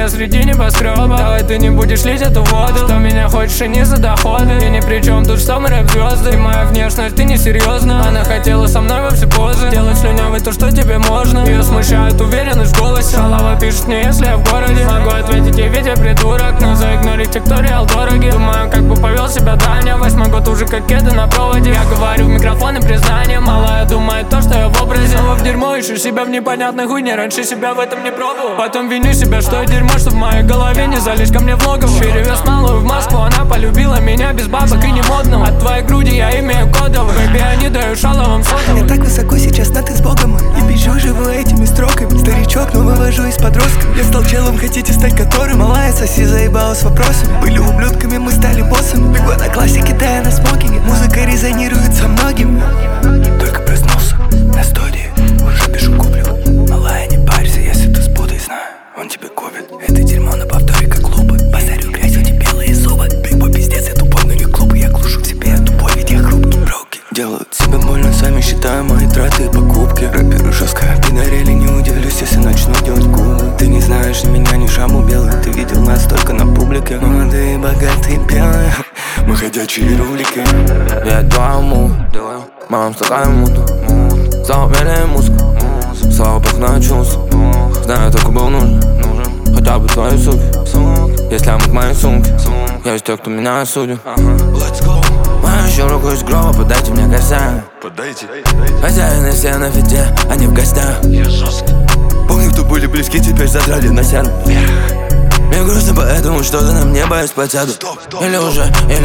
тебя среди небоскреба. Давай ты не будешь лить эту воду, что меня хочешь и не за доходы. И ни при чем тут, что мы рэп-звезды. И моя внешность, ты не серьезно. Она хотела со мной во все позы делать слюнявый то, что тебе можно. Ее смущает уверенность в голосе. Шалава пишет мне, если я в городе. Могу ответить ей, ведь я придурок, но заигнорить те, кто реал дороги. Думаю, как бы повел себя Даня. 8-й год уже как кеды на проводе. Я говорю в микрофон и признание. Малая думает то, что я в образе. Снова в дерьмо, ищу себя в непонятной хуйне. Раньше себя в этом не пробовал. Потом виню себя, что я дерьмо, что в моей голове не залезь ко мне в логово. Перевез малую в Москву, она полюбила меня без бабок и не модного. От твоей груди я имею кодовый. Бэби, я не даю шаловым сотовым. Я так высоко сейчас, но ты с Богом. И пишу, живу этими строками. Старичок, но вывожу из подростков. Я стал челом, хотите стать которым? Малая соси заебала с вопросами. Были ублюдками, мы стали боссами. Бегу на классике, тая на смокинге. Музыка резонирует со многими. Только проснулся на студии, уже пишу куплю. Малая, не парься, если ты спутай, знаю, он тебе купит. Это дерьмо на повторе, как клубы. Базарю грязь, у тебя белые зубы. Бигбой пиздец, я тупой, но не глупый. Я глушу в себе, я тупой, ведь я хрупкий. Руки делают себе больно, сами считаю мои траты и покупки. Рэперу жестко, пидорели, не удивлюсь, если начну делать губы. Ты не знаешь ни меня, ни шаму белый. Ты видел нас только на публике. Молодые, богатые, белые. Мы ходячие ролики. Я делаю мув, мам, стакаю муту. Заумели музыку, слава бог на чувств. Знаю, только был нужен, хотя бы твои суки. Если я мог мои сумки, я из тех, кто меня осудит. Мою руку из гроба, подайте мне косяк. Хозяины все на фите, они в гостях. Помню, кто были близки, теперь задрали на сердце. Мне грустно, поэтому что-то на мне боюсь потяду. Или уже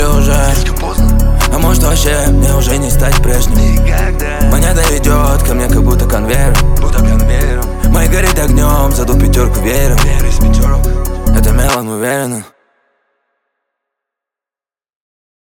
а может вообще мне уже не стать прежним. Монета идет ко мне, как будто конвейер. Мои горит огнем, заду пятерку верим. Это мелом уверенно.